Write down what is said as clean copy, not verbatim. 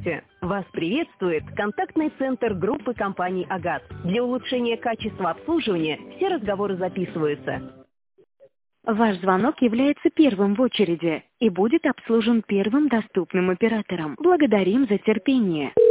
Здравствуйте! Вас приветствует контактный центр группы компаний «Агат». Для улучшения качества обслуживания все разговоры записываются. Ваш звонок является первым в очереди и будет обслужен первым доступным оператором. Благодарим за терпение.